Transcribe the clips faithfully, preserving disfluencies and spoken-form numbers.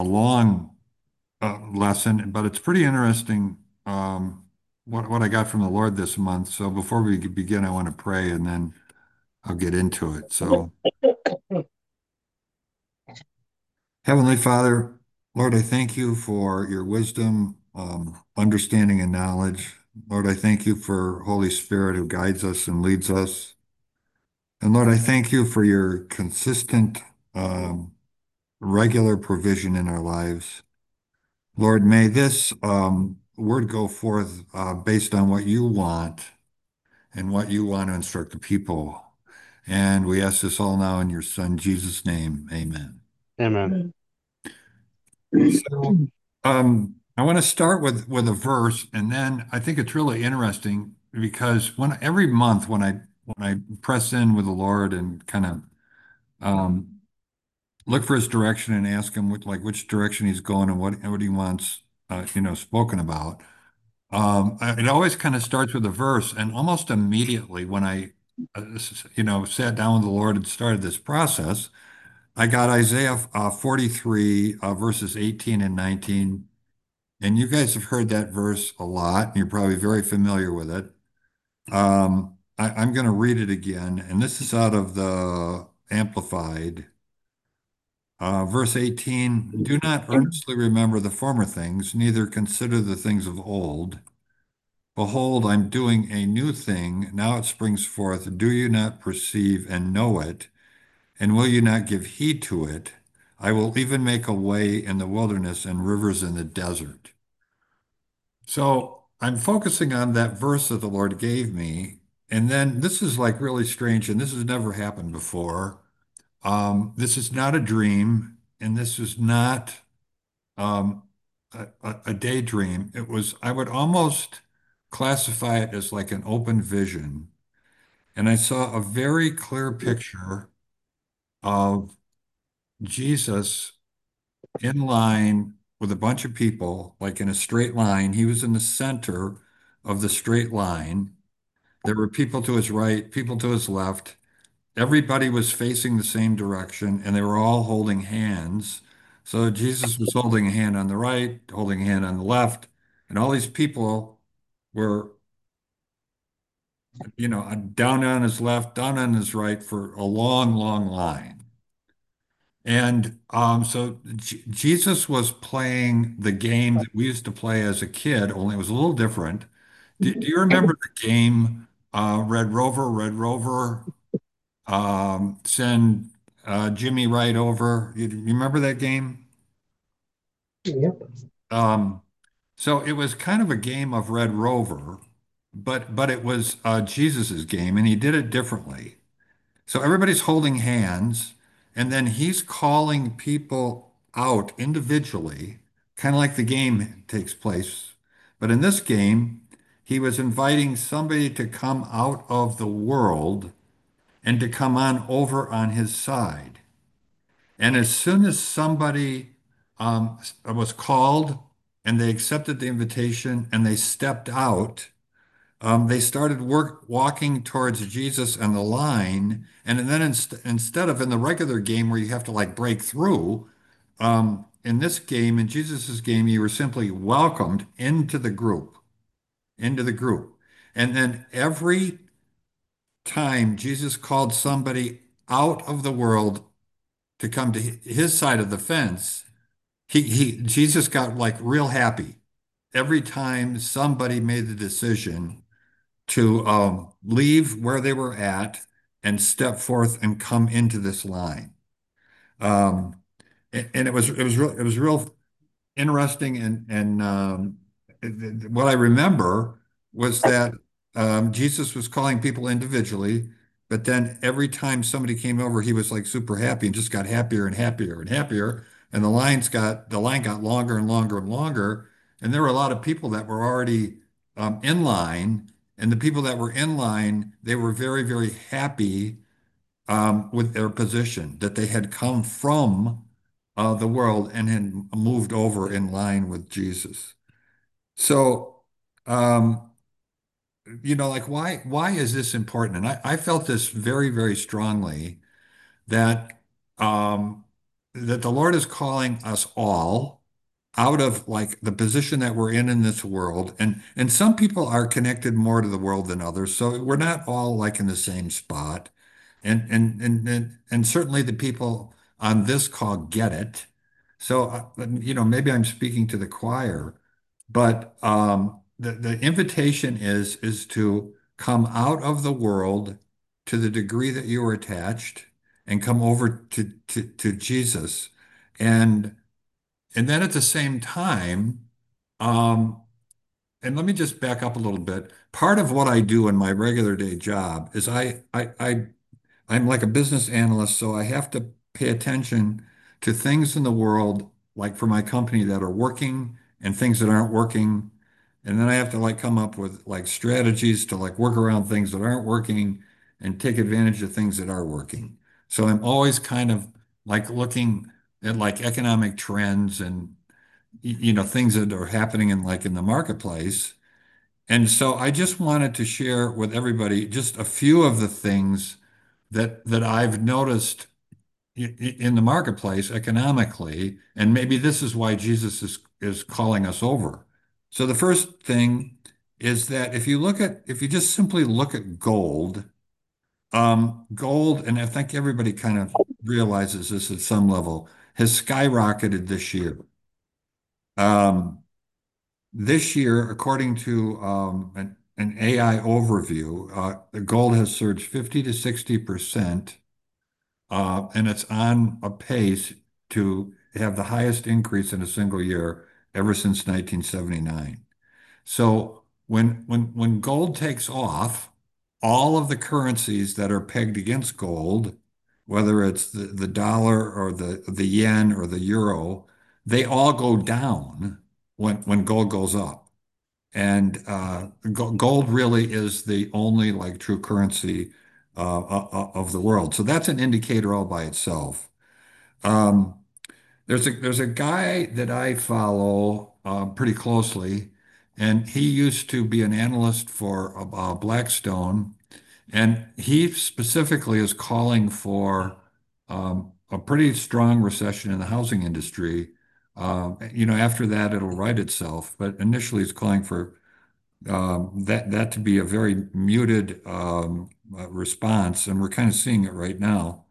a long uh, lesson, but it's pretty interesting um, what what I got from the Lord this month. So before we begin, I want to pray, and then I'll get into it. So, Heavenly Father, Lord, I thank you for your wisdom, um, understanding, and knowledge. Lord, I thank you for Holy Spirit who guides us and leads us. And Lord, I thank you for your consistent, um, regular provision in our lives. Lord, may this um, word go forth uh, based on what you want and what you want to instruct the people. And we ask this all now in your Son, Jesus' name. Amen. Amen. So um, I want to start with, with a verse, and then I think it's really interesting because when every month when I when I press in with the Lord and kind of um, look for his direction and ask him what, like which direction he's going and what what he wants uh, you know spoken about. Um, I- it always kind of starts with a verse, and almost immediately when I, uh, s- you know, sat down with the Lord and started this process, I got Isaiah uh, forty-three, uh, verses eighteen and nineteen. And you guys have heard that verse a lot, and you're probably very familiar with it. Um, I, I'm going to read it again, and this is out of the Amplified. Uh, verse eighteen, do not earnestly remember the former things, neither consider the things of old. Behold, I'm doing a new thing. Now it springs forth. Do you not perceive and know it? And will you not give heed to it? I will even make a way in the wilderness and rivers in the desert. So I'm focusing on that verse that the Lord gave me. And then this is like really strange, and this has never happened before. Um, this is not a dream, and this is not um, a, a a daydream. It was, I would almost classify it as like an open vision. And I saw a very clear picture of Jesus in line with a bunch of people, like in a straight line. He was in the center of the straight line. There were people to his right, people to his left. Everybody was facing the same direction, and they were all holding hands. So Jesus was holding a hand on the right, holding a hand on the left, and all these people were, you know, down on his left, down on his right for a long, long line. And um, so J Jesus was playing the game that we used to play as a kid, only it was a little different. Do, do you remember the game uh, Red Rover, Red Rover, um, send uh, Jimmy right over? You, you remember that game? Yep. Um, so it was kind of a game of Red Rover, but but it was uh, Jesus's game, and he did it differently. So everybody's holding hands, and then he's calling people out individually, kind of like the game takes place. But in this game, he was inviting somebody to come out of the world and to come on over on his side. And as soon as somebody um, was called and they accepted the invitation and they stepped out, um, they started work walking towards Jesus and the line, and then inst instead of in the regular game where you have to like break through, um, in this game, in Jesus's game, you were simply welcomed into the group, into the group. And then every time Jesus called somebody out of the world to come to his side of the fence, he, he Jesus got like real happy every time somebody made the decision to um, leave where they were at and step forth and come into this line. Um, and, and it was it was real it was real interesting and and um, it- it- what I remember was that um, Jesus was calling people individually, but then every time somebody came over, he was like super happy and just got happier and happier and happier. And the lines got the line got longer and longer and longer. And there were a lot of people that were already um, in line, and the people that were in line, they were very, very happy um, with their position, that they had come from uh, the world and had moved over in line with Jesus. So, um, you know, like why why is this important? And I, I felt this very, very strongly that um, that the Lord is calling us all out of like the position that we're in in this world. And and some people are connected more to the world than others. So we're not all like in the same spot. And and and and, and certainly the people on this call get it. So uh, you know, maybe I'm speaking to the choir, but um the, the invitation is is to come out of the world to the degree that you are attached and come over to, to, to Jesus. And and then at the same time, um, and let me just back up a little bit. Part of what I do in my regular day job is I I, I I'm like a business analyst, so I have to pay attention to things in the world, like for my company that are working and things that aren't working. And then I have to like come up with like strategies to like work around things that aren't working and take advantage of things that are working. So I'm always kind of like looking at like economic trends and y- you know things that are happening in like in the marketplace. And so I just wanted to share with everybody just a few of the things that that I've noticed i- i- in the marketplace economically, and maybe this is why Jesus is is calling us over. So the first thing is that if you look at if you just simply look at gold, um, gold, and I think everybody kind of realizes this at some level, has skyrocketed this year. Um, This year, according to um, an, an A I overview, uh, the gold has surged fifty to sixty percent, uh, and it's on a pace to have the highest increase in a single year ever since nineteen seventy-nine. So when when when gold takes off, all of the currencies that are pegged against gold, whether it's the, the dollar or the, the yen or the euro, they all go down when when gold goes up. And uh, go- gold really is the only like true currency uh, o- o- of the world. So that's an indicator all by itself. Um, there's a there's a guy that I follow uh, pretty closely, and he used to be an analyst for uh, Blackstone, and he specifically is calling for um, a pretty strong recession in the housing industry. Uh, you know, after that, it'll right itself, but initially, he's calling for um, that that to be a very muted um, uh, response, and we're kind of seeing it right now.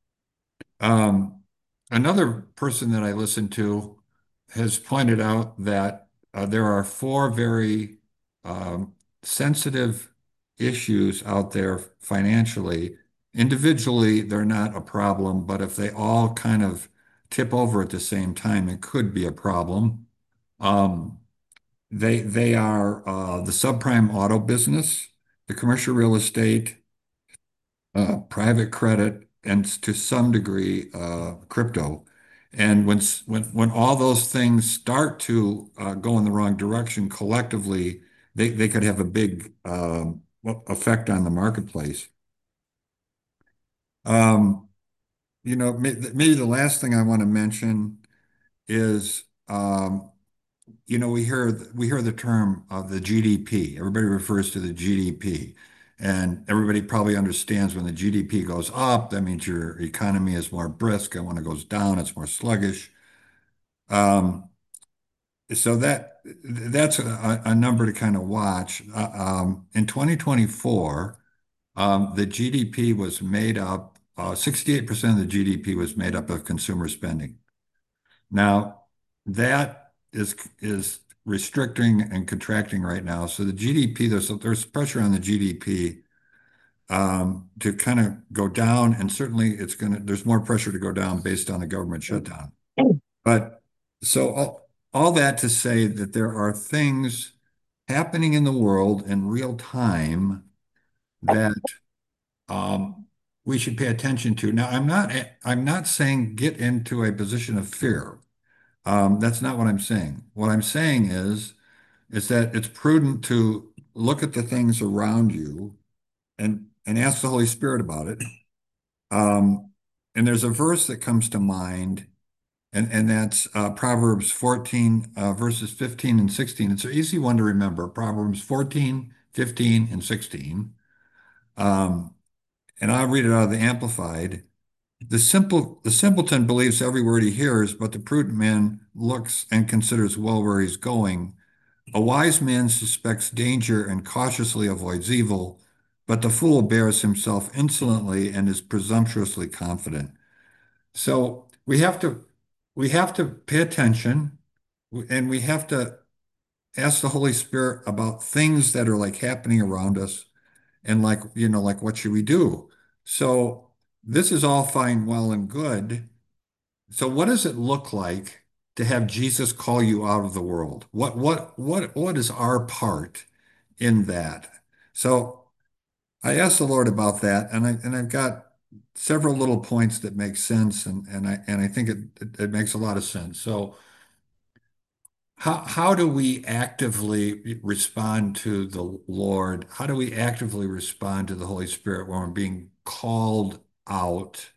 Um, Another person that I listen to has pointed out that uh, there are four very um, sensitive issues out there financially. Individually, they're not a problem, but if they all kind of tip over at the same time, it could be a problem. Um, they they are uh, the subprime auto business, the commercial real estate, uh, private credit, and to some degree uh, crypto. And when when when all those things start to uh, go in the wrong direction collectively, they they could have a big um, effect on the marketplace. Um, you know, may- maybe the last thing I want to mention is um, you know, we hear we hear the term of the G D P. Everybody refers to the G D P, and everybody probably understands when the G D P goes up, that means your economy is more brisk, and when it goes down, it's more sluggish. Um, so that that's a, a number to kind of watch. Uh, um, in twenty twenty-four, um, the G D P was made up, uh, sixty-eight percent of the G D P was made up of consumer spending. Now, that is is restricting and contracting right now. So the G D P, there's there's pressure on the G D P um, to kind of go down, and certainly it's going to there's more pressure to go down based on the government shutdown. But so all, all that to say that there are things happening in the world in real time that um, we should pay attention to. Now, I'm not I'm not saying get into a position of fear. Um, that's not what I'm saying. What I'm saying is, is that it's prudent to look at the things around you and and ask the Holy Spirit about it. Um, and there's a verse that comes to mind, and and that's uh, Proverbs fourteen, uh, verses fifteen and sixteen. It's an easy one to remember. Proverbs fourteen, fifteen, and sixteen. Um, and I'll read it out of the Amplified. The simple, the simpleton believes every word he hears, but the prudent man looks and considers well where he's going. A wise man suspects danger and cautiously avoids evil, but the fool bears himself insolently and is presumptuously confident. So we have to we have to pay attention and we have to ask the Holy Spirit about things that are like happening around us and like, you know, like what should we do? So this is all fine, well, and good. So what does it look like to have Jesus call you out of the world? What what what what is our part in that? So I asked the Lord about that, and I and I've got several little points that make sense, and and I and I think it it, it makes a lot of sense. So how how do we actively respond to the Lord? How do we actively respond to the Holy Spirit when we're being called out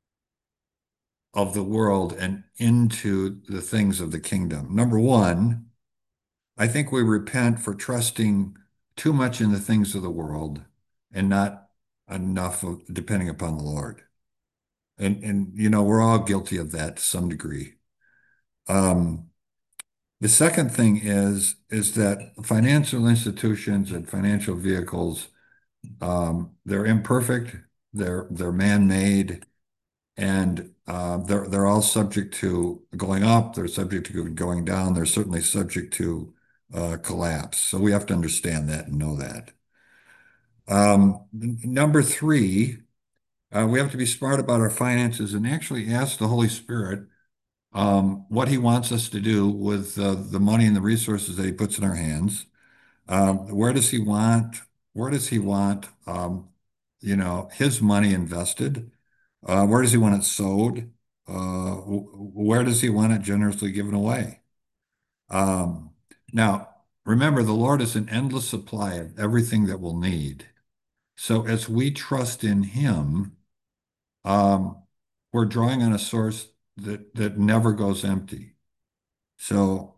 of the world and into the things of the kingdom? Number one, I think we repent for trusting too much in the things of the world and not enough of depending upon the Lord. And and you know, we're all guilty of that to some degree. Um, the second thing is is that financial institutions and financial vehicles, um, they're imperfect, they're they're man-made, and uh, they're they're all subject to going up, they're subject to going down, they're certainly subject to uh, collapse. So we have to understand that and know that. Um, number three, uh, we have to be smart about our finances and actually ask the Holy Spirit um, what he wants us to do with uh, the money and the resources that he puts in our hands. Um, where does he want, where does he want, um, you know, his money invested? Uh, where does he want it sowed? Uh, where does he want it generously given away? Um, now, remember, the Lord is an endless supply of everything that we'll need. So as we trust in him, um, we're drawing on a source that that never goes empty. So,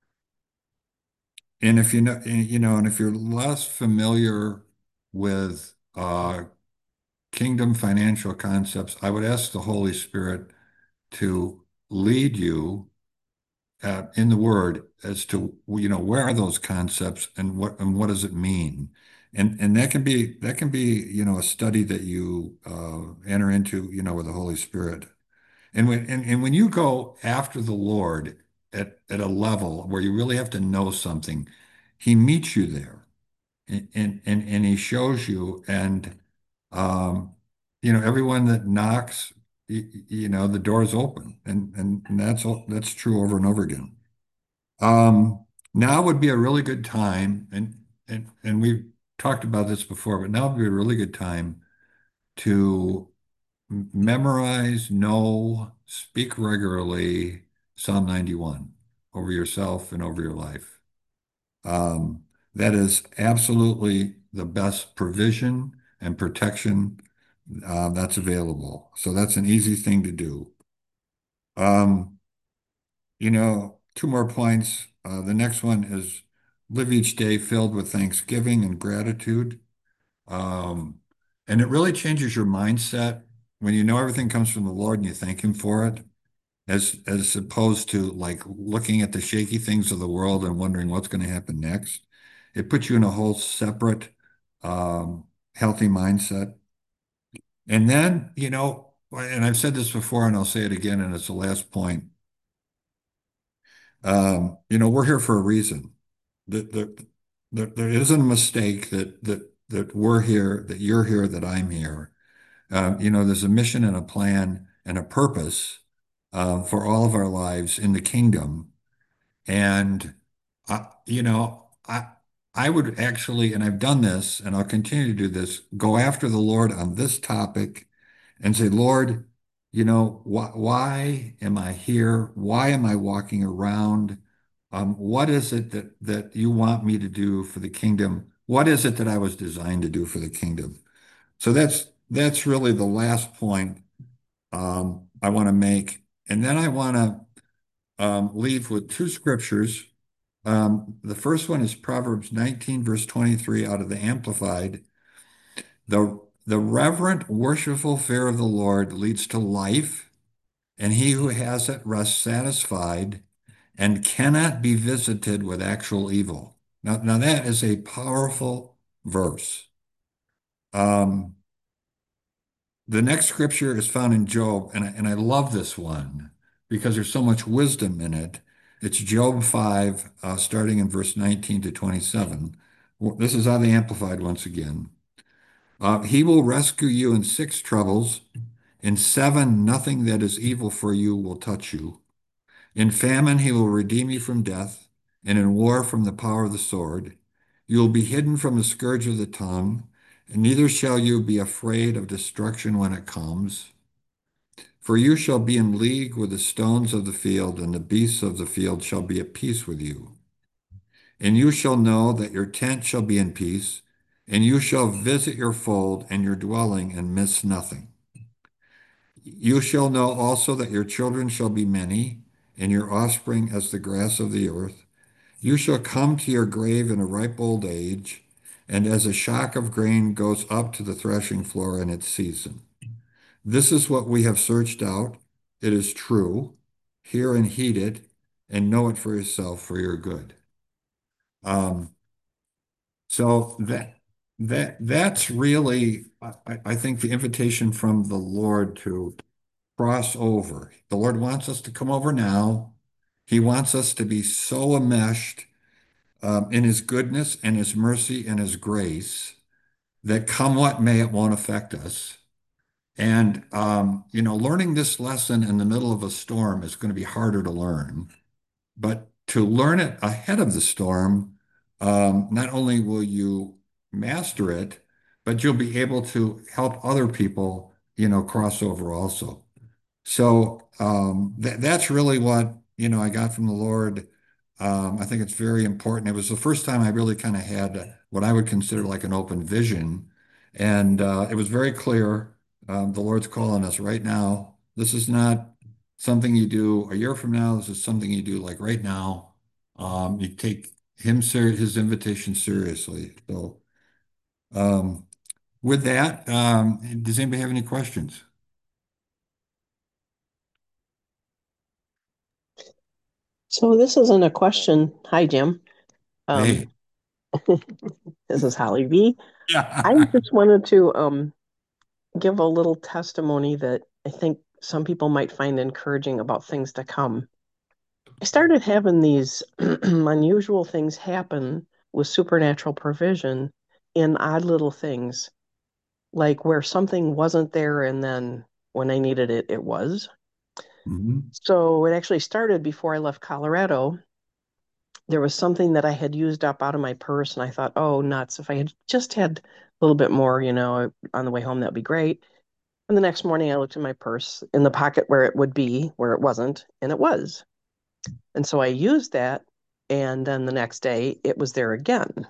and if you know, you know, and if you're less familiar with uh, kingdom financial concepts, I would ask the Holy Spirit to lead you uh, in the Word as to, you know, where are those concepts and what and what does it mean? And and that can be that can be, you know, a study that you uh, enter into, you know, with the Holy Spirit. And when and, and when you go after the Lord at, at a level where you really have to know something, he meets you there and and and, and he shows you and um you know everyone that knocks you, you know the door's open and, and and that's all that's true over and over again. Um now would be a really good time and and and we've talked about this before, but now would be a really good time to memorize, know, speak regularly Psalm ninety-one over yourself and over your life. Um, that is absolutely the best provision and protection uh, that's available. So that's an easy thing to do. Um, you know, two more points. Uh, the next one is live each day filled with thanksgiving and gratitude. Um, and it really changes your mindset when you know everything comes from the Lord and you thank Him for it, as as opposed to like looking at the shaky things of the world and wondering what's going to happen next. It puts you in a whole separate, um, healthy mindset. And then, you know, and I've said this before and I'll say it again, and it's the last point. Um, you know, we're here for a reason. That there, there, there isn't a mistake that that that we're here, that you're here, that I'm here. Uh, you know, there's a mission and a plan and a purpose uh, for all of our lives in the kingdom. And I, you know, I I would actually, and I've done this, and I'll continue to do this, go after the Lord on this topic and say, Lord, you know, why why am I here? Why am I walking around? Um, what is it that that you want me to do for the kingdom? What is it that I was designed to do for the kingdom? So that's that's really the last point um, I want to make, and then I want to um, leave with two scriptures. Um, the first one is Proverbs nineteen, verse twenty-three out of the Amplified. The, The reverent, worshipful fear of the Lord leads to life, and he who has it rests satisfied and cannot be visited with actual evil. Now, now that is a powerful verse. Um, the next scripture is found in Job, and I, and I love this one because there's so much wisdom in it. It's Job five, uh, starting in verse nineteen to twenty-seven. Well, this is how they Amplified once again. Uh, he will rescue you in six troubles. In seven, nothing that is evil for you will touch you. In famine, he will redeem you from death, and in war from the power of the sword. You will be hidden from the scourge of the tongue, and neither shall you be afraid of destruction when it comes. For you shall be in league with the stones of the field, and the beasts of the field shall be at peace with you. And you shall know that your tent shall be in peace, and you shall visit your fold and your dwelling and miss nothing. You shall know also that your children shall be many, and your offspring as the grass of the earth. You shall come to your grave in a ripe old age, and as a shock of grain goes up to the threshing floor in its season. This is what we have searched out. It is true. Hear and heed it, and know it for yourself for your good. Um, so that that that's really, I, I think, the invitation from the Lord to cross over. The Lord wants us to come over now. He wants us to be so enmeshed um, in His goodness and His mercy and His grace that come what may, it won't affect us. And, um, you know, learning this lesson in the middle of a storm is going to be harder to learn. But to learn it ahead of the storm, um, not only will you master it, but you'll be able to help other people, you know, cross over also. So um, that that's really what, you know, I got from the Lord. Um, I think it's very important. It was the first time I really kind of had what I would consider like an open vision. And uh, it was very clear. Um, the Lord's calling us right now. This is not something you do a year from now. This is something you do like right now. Um, you take him ser his invitation seriously. So um, with that, um, does anybody have any questions? So this isn't a question. Hi, Jim. Um, Hey. this is Holly V. I Yeah. just wanted to um give a little testimony that I think some people might find encouraging about things to come. I started having these unusual things happen with supernatural provision in odd little things, like where something wasn't there and then when I needed it, it was. Mhm. So it actually started before I left Colorado. There was something that I had used up out of my purse, and I thought, oh, nuts. If I had just had a little bit more, you know, on the way home, that'd be great. And the next morning, I looked in my purse in the pocket where it would be, where it wasn't, and it was. And so I used that. And then the next day, it was there again.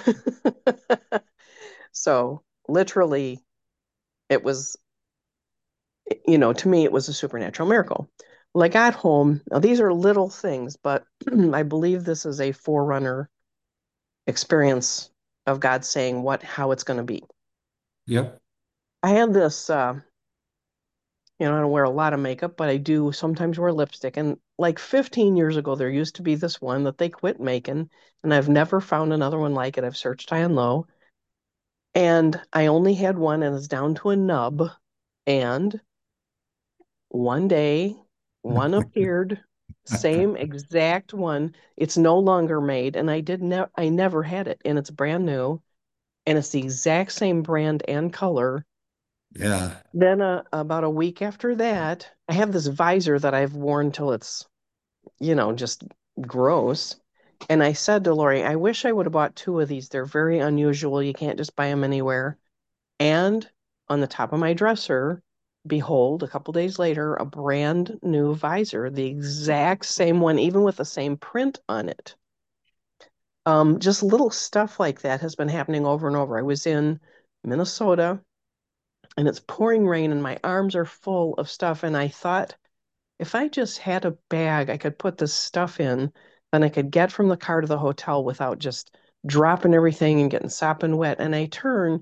So literally, it was, you know, to me, it was a supernatural miracle. Well, I got home. Now, these are little things, but I believe this is a forerunner experience of God saying what how it's going to be. Yep. I have this uh you know, I don't wear a lot of makeup, but I do sometimes wear lipstick. And like fifteen years ago, there used to be this one that they quit making, and I've never found another one like it. I've searched high and low, and I only had one, and it's down to a nub. And one day, one appeared, same exact one. It's no longer made, and I did ne I never had it, and it's brand new, and it's the exact same brand and color. Yeah. Then uh, about a week after that, I have this visor that I've worn till it's, you know, just gross. And I said to Lori, I wish I would have bought two of these. They're very unusual. You can't just buy them anywhere. And on the top of my dresser, behold, a couple days later, a brand new visor, the exact same one, even with the same print on it. Um, just little stuff like that has been happening over and over. I was in Minnesota and it's pouring rain and my arms are full of stuff. And I thought, if I just had a bag I could put this stuff in, then I could get from the car to the hotel without just dropping everything and getting sopping wet. And I turn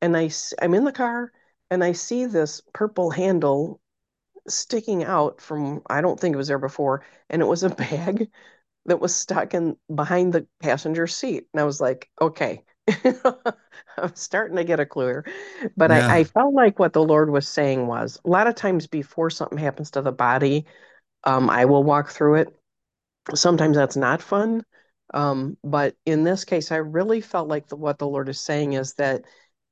and I s- I'm in the car and I see this purple handle sticking out from, I don't think it was there before, and it was a bag that was stuck in behind the passenger seat. And I was like, okay. I'm starting to get a clue here. But I, I Yeah. felt like what the Lord was saying was a lot of times before something happens to the body, um, I will walk through it. Sometimes that's not fun. Um, but in this case, I really felt like the, what the Lord is saying is that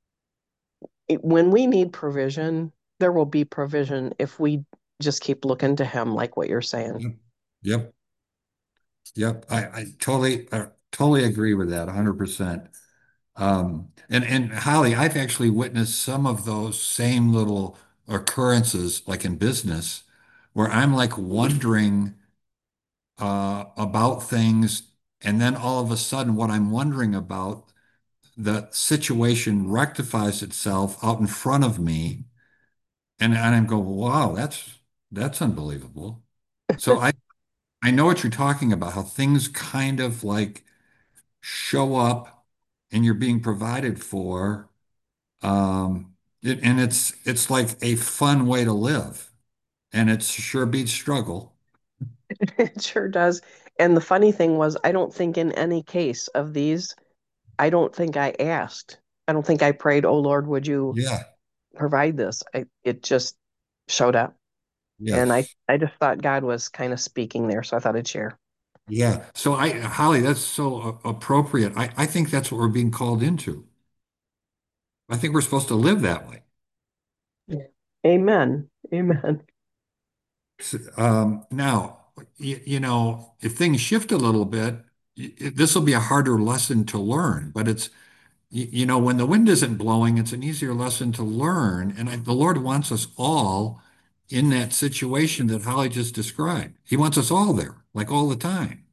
it, when we need provision, there will be provision if we just keep looking to Him, like what you're saying. Yep. Yep. Yep. I, I totally, uh, totally agree with that one hundred percent. Um, and, and Holly, I've actually witnessed some of those same little occurrences, like in business, where I'm like wondering uh, about things. And then all of a sudden, what I'm wondering about, the situation rectifies itself out in front of me. And, and I'm going, wow, that's, that's unbelievable. So I, I know what you're talking about, how things kind of like show up and you're being provided for. Um, it, and it's it's like a fun way to live, and it's sure beats struggle. It sure does. And the funny thing was, I don't think in any case of these, I don't think I asked. I don't think I prayed, "Oh Lord, would you Yeah, provide this?" I, it just showed up. yeah, And I, I just thought God was kind of speaking there. So I thought I'd share. yeah. So I, Holly, that's so a- appropriate. I, I think that's what we're being called into. I think we're supposed to live that way. Yeah. Amen. Amen. Um, now, you, you know, if things shift a little bit, this will be a harder lesson to learn, but it's you, you know, when the wind isn't blowing, it's an easier lesson to learn. And I, the Lord wants us all in that situation that Holly just described. He wants us all there, like all the time.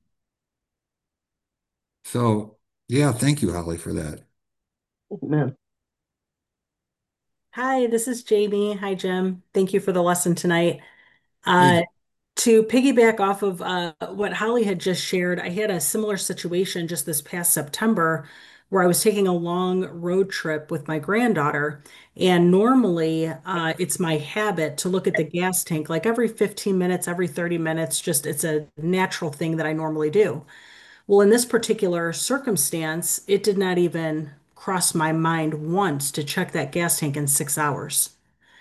So, yeah, thank you, Holly, for that. Amen. Hi, this is Jamie. Hi, Jim. Thank you for the lesson tonight. Uh, Hey, to piggyback off of uh, what Holly had just shared, I had a similar situation just this past September where I was taking a long road trip with my granddaughter. And normally, uh, it's my habit to look at the gas tank like every fifteen minutes, every thirty minutes, just it's a natural thing that I normally do. Well, in this particular circumstance, it did not even cross my mind once to check that gas tank in six hours.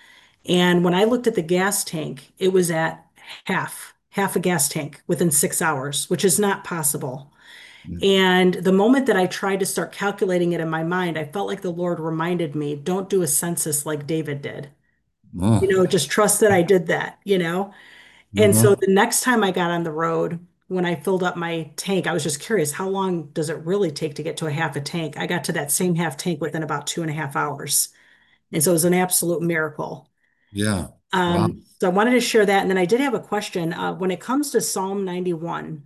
And when I looked at the gas tank, it was at half, half a gas tank within six hours, which is not possible. And the moment that I tried to start calculating it in my mind, I felt like the Lord reminded me, don't do a census like David did. You oh, know, just trust that I did that, you know? And so uh-huh. the next time I got on the road, when I filled up my tank, I was just curious, how long does it really take to get to a half a tank? I got to that same half tank within about two and a half hours. And so it was an absolute miracle. Yeah. Wow. Um, so I wanted to share that. And then I did have a question. Uh, when it comes to Psalm ninety-one,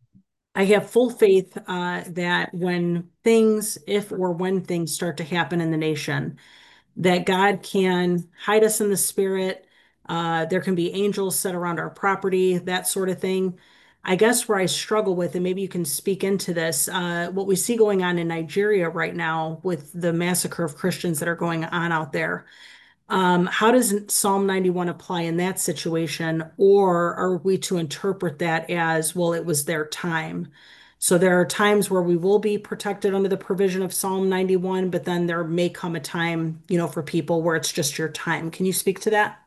I have full faith uh, that when things, if or when things start to happen in the nation, that God can hide us in the spirit. Uh, there can be angels set around our property, that sort of thing. I guess where I struggle with, and maybe you can speak into this, uh, what we see going on in Nigeria right now with the massacre of Christians that are going on out there. Um, how does Psalm ninety-one apply in that situation? Or are we to interpret that as, well, it was their time? So there are times where we will be protected under the provision of Psalm ninety-one, but then there may come a time, you know, for people where it's just your time. Can you speak to that?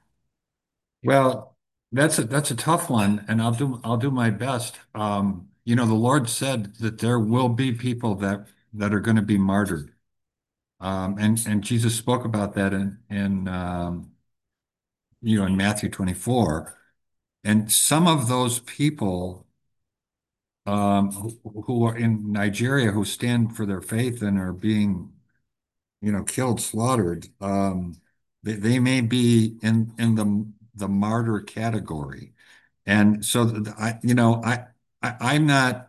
Well, that's a that's a tough one, and I'll do I'll do my best. Um, you know, the Lord said that there will be people that that are going to be martyred. Um, and and Jesus spoke about that in in um, you know in Matthew twenty-four. And some of those people um, who, who are in Nigeria who stand for their faith and are being you know killed, slaughtered, um, they, they may be in in the the martyr category. And so th- I you know I, I I'm not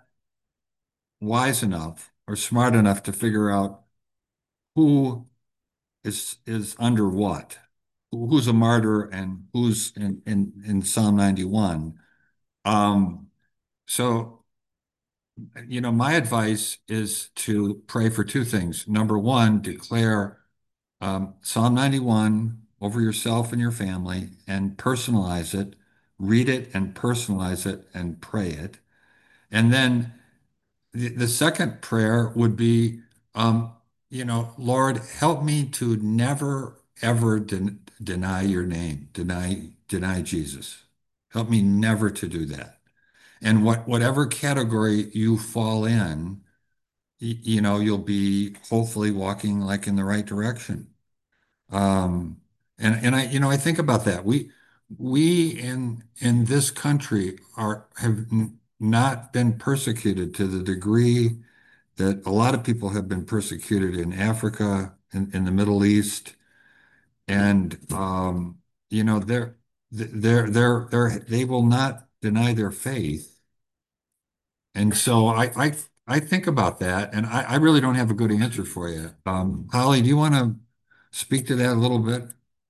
wise enough or smart enough to figure out who is is under what, who's a martyr and who's in in, in Psalm ninety-one. Um, so, you know, my advice is to pray for two things. Number one, declare um, Psalm ninety-one over yourself and your family and personalize it, read it and personalize it and pray it. And then the, the second prayer would be, um, you know, Lord, help me to never, ever den deny your name, deny, deny Jesus. Help me never to do that. And what, whatever category you fall in, y- you know, you'll be hopefully walking like in the right direction. Um, and and I, you know, I think about that. We we in in this country are have n not been persecuted to the degree that a lot of people have been persecuted in Africa, in, in the Middle East, and um, you know, they're they're they're they're they will not deny their faith. And so I I I think about that, and I, I really don't have a good answer for you. Um, Holly, do you want to speak to that a little bit?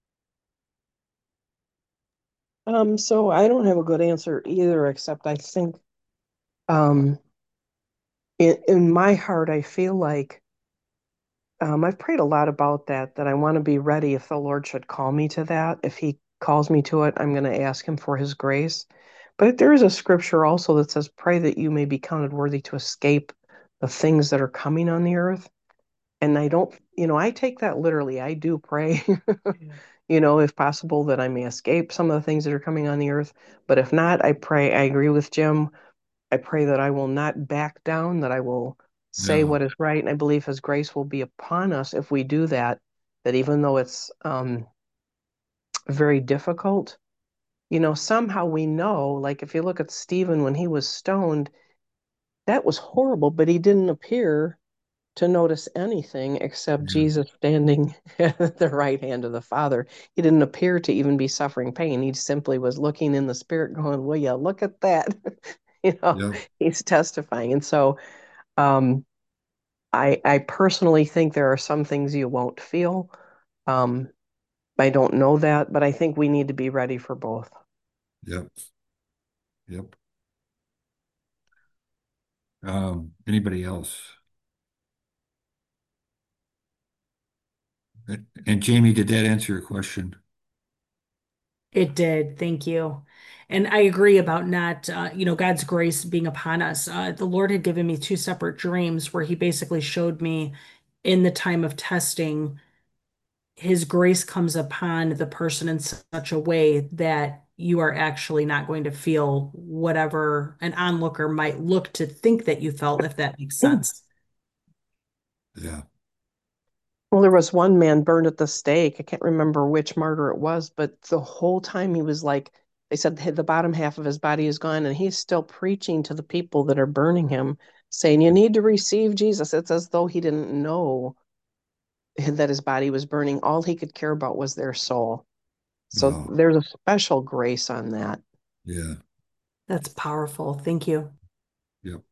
Um, so I don't have a good answer either, except I think um in, in my heart I feel like um I've prayed a lot about that, that I want to be ready if the Lord should call me to that. If he calls me to it, I'm going to ask him for his grace. But there is a scripture also that says, pray that you may be counted worthy to escape the things that are coming on the earth. And I don't, you know, I take that literally. I do pray, you know, if possible, that I may escape some of the things that are coming on the earth. But if not, I pray, I agree with Jim. I pray that I will not back down, that I will say Yeah, what is right. And I believe his grace will be upon us if we do that, that even though it's um, very difficult, you know, somehow we know, like if you look at Stephen when he was stoned, that was horrible, but he didn't appear to notice anything except yeah, Jesus standing at the right hand of the Father. He didn't appear to even be suffering pain. He simply was looking in the spirit, going, well, yeah, look at that. You know, yeah, he's testifying. And so um, I, I personally think there are some things you won't feel. Um, I don't know that, but I think we need to be ready for both. yep, yep. Um, anybody else? And Jamie, did that answer your question? It did. Thank you. And I agree about not, uh, you know, God's grace being upon us. Uh, the Lord had given me two separate dreams where He basically showed me in the time of testing, His grace comes upon the person in such a way that you are actually not going to feel whatever an onlooker might look to think that you felt, if that makes sense. Yeah, Well, there was one man burned at the stake. I can't remember which martyr it was, but the whole time he was like, they said the the bottom half of his body is gone, and he's still preaching to the people that are burning him, saying, you need to receive Jesus. It's as though he didn't know that his body was burning. All he could care about was their soul. So wow, there's a special grace on that. yeah, That's powerful. Thank you. yep.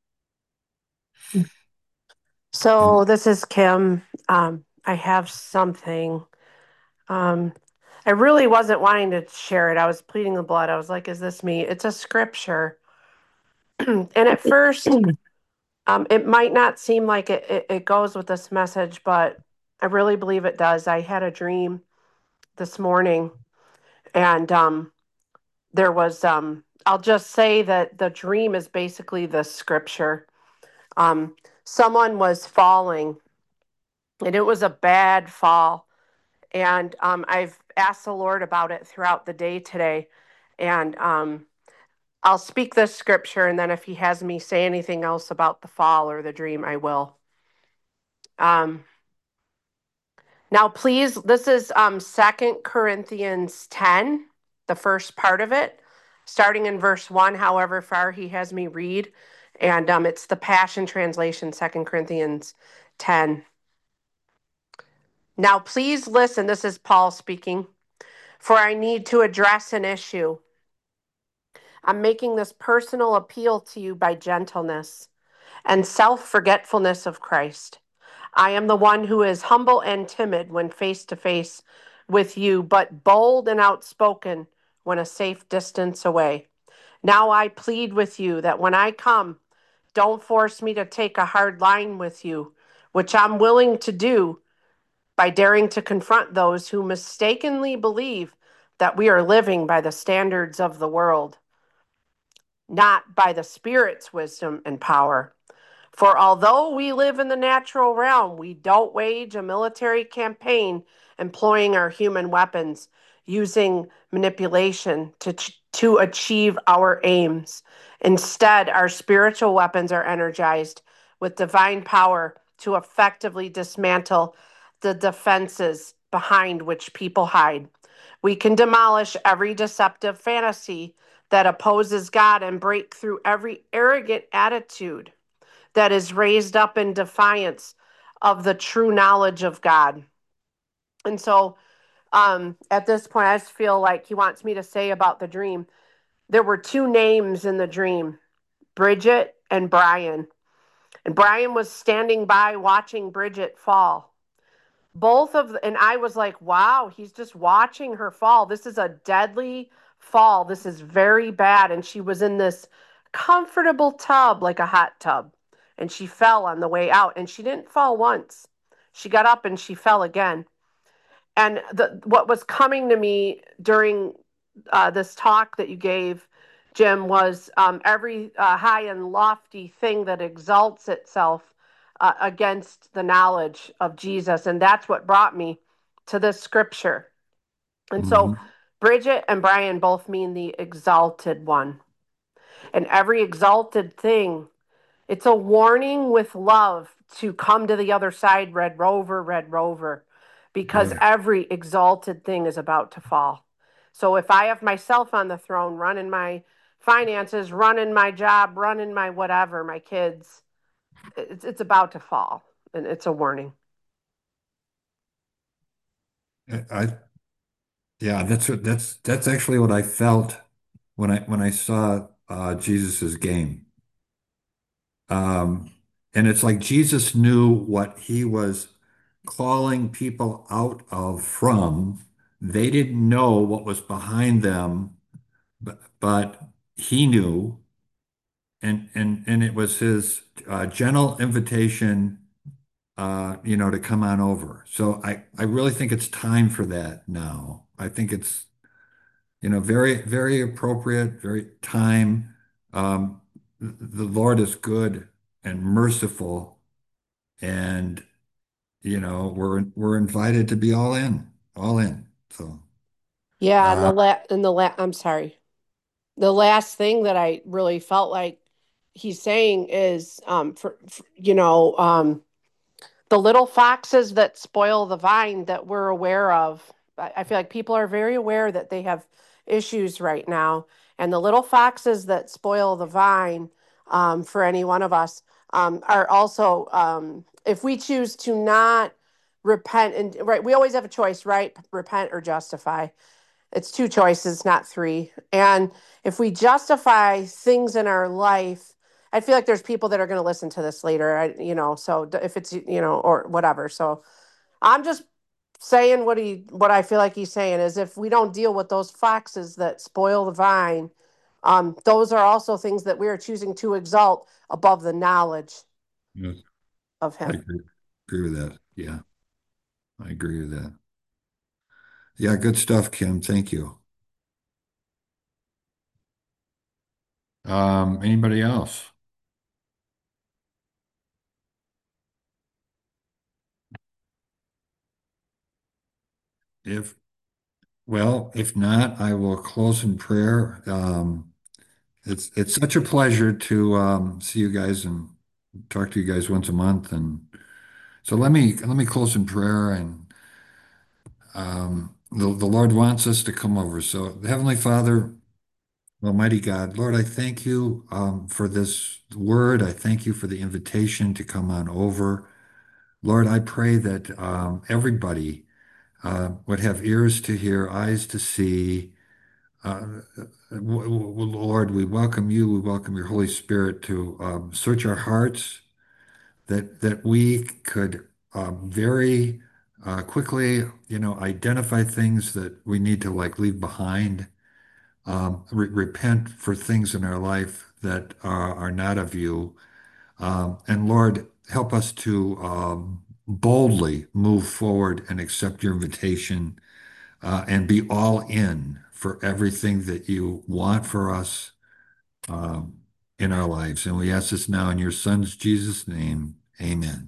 So And this is Kim. Um, I have something. Um, I really wasn't wanting to share it. I was pleading the blood. I was like, is this me? It's a scripture. And at first, um, it might not seem like it, it, it goes with this message, but I really believe it does. I had a dream this morning, and um, there was, um, I'll just say that the dream is basically the scripture. Um, someone was falling, and it was a bad fall. And um, I've asked the Lord about it throughout the day today. And um, I'll speak this scripture, and then if He has me say anything else about the fall or the dream, I will. Um, now, please, this is um, Second Corinthians ten, the first part of it, starting in verse one, however far He has me read. And um, it's the Passion Translation, Second Corinthians ten. Now, please listen. This is Paul speaking. For I need to address an issue. I'm making this personal appeal to you by gentleness and self forgetfulness of Christ. I am the one who is humble and timid when face to face with you, but bold and outspoken when a safe distance away. Now I plead with you that when I come, don't force me to take a hard line with you, which I'm willing to do, by daring to confront those who mistakenly believe that we are living by the standards of the world, not by the Spirit's wisdom and power. For although we live in the natural realm, we don't wage a military campaign employing our human weapons, using manipulation to, to achieve our aims. Instead, our spiritual weapons are energized with divine power to effectively dismantle the defenses behind which people hide. We can demolish every deceptive fantasy that opposes God and break through every arrogant attitude that is raised up in defiance of the true knowledge of God. And so um, at this point, I just feel like he wants me to say about the dream. There were two names in the dream, Bridget and Brian. And Brian was standing by watching Bridget fall. Both of the, and I was like, wow, he's just watching her fall. This is a deadly fall. This is very bad. And she was in this comfortable tub, like a hot tub. And she fell on the way out. And she didn't fall once. She got up and she fell again. And the what was coming to me during uh, this talk that you gave, Jim, was um, every uh, high and lofty thing that exalts itself uh, against the knowledge of Jesus. And that's what brought me to this scripture. And so Mhm. Bridget and Brian both mean the exalted one. And every exalted thing, it's a warning with love to come to the other side, Red Rover, Red Rover, because Right. every exalted thing is about to fall. So if I have myself on the throne, running my finances, running my job, running my whatever, my kids, it's, it's about to fall. And it's a warning. I, I- yeah, that's what that's that's actually what I felt when I when I saw uh Jesus's game. Um, and it's like Jesus knew what he was calling people out of from. They didn't know what was behind them, but but he knew, and and and it was his uh, gentle invitation, uh, you know, to come on over. So I I really think it's time for that now. I think it's, you know, very very appropriate, very time. Um, the Lord is good and merciful, and you know, we're we're invited to be all in, all in. So, Yeah, and uh, the la- and the la- I'm sorry. The last thing that I really felt like he's saying is um for, for you know, um the little foxes that spoil the vine that we're aware of. I, I feel like people are very aware that they have issues right now. And the little foxes that spoil the vine um, for any one of us um, are also, um, if we choose to not repent, and right, we always have a choice, right? Repent or justify. It's two choices, not three. And if we justify things in our life, I feel like there's people that are going to listen to this later, I, you know, so d- if it's, you know, or whatever. So I'm just saying what he, what I feel like he's saying is if we don't deal with those foxes that spoil the vine, um, those are also things that we are choosing to exalt above the knowledge yes, of I him. agree, agree with that. Yeah, I agree with that. Yeah, good stuff, Kim. Thank you. Um, anybody else? If Well, if not, I will close in prayer. Um, it's it's such a pleasure to um, see you guys and talk to you guys once a month. And so let me let me close in prayer. And um, the the Lord wants us to come over. So Heavenly Father, Almighty God, Lord, I thank you um, for this word. I thank you for the invitation to come on over. Lord, I pray that um, everybody uh, would have ears to hear, eyes to see. Uh, w- w- Lord, we welcome you. We welcome your Holy Spirit to um, search our hearts, that that we could um, very uh, quickly, you know, identify things that we need to like leave behind, um, re repent for things in our life that are, are not of you, um, and Lord, help us to um, boldly move forward and accept your invitation uh, and be all in for everything that you want for us um, in our lives. And we ask this now in your son's Jesus' name. Amen.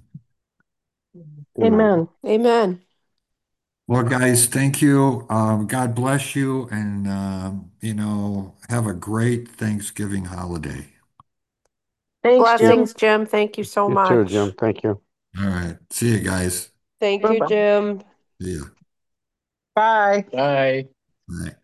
Amen. Amen. Well, guys, thank you. Um, God bless you. And, um, you know, have a great Thanksgiving holiday. Thanks, Jim. Blessings, Jim. Thank you so You too, much. Jim. Thank you. All right. See you guys. Thank you, Bye-bye. Jim. See you. Bye. Bye. Bye.